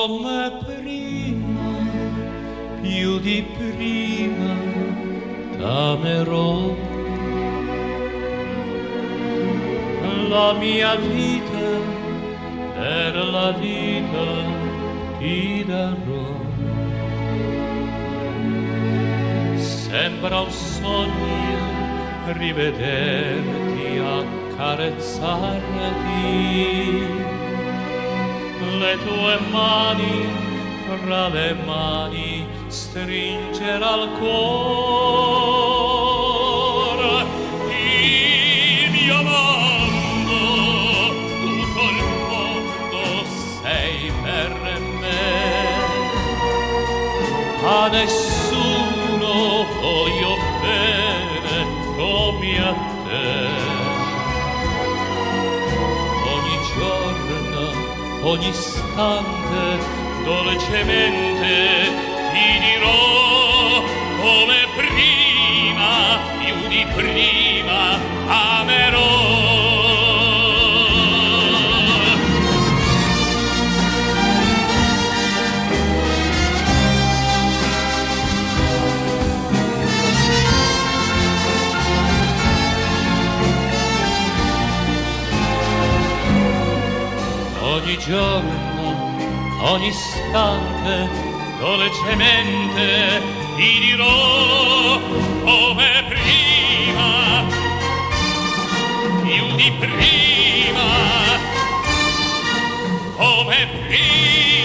come prima, più di prima t'amerò. La mia vita per la vita ti darò. Sembra un sogno rivederti, accarezzarti, le tue mani fra le mani stringere al cuore. Il mio mondo, tutto il mondo sei per me. A nessuno voglio bene come a te. Ogni giorno, ogni istante, dolcemente ti dirò come prima, più di prima amerò. Ogni giorno, ogni istante, dolcemente ti dirò come prima, più di prima, come prima.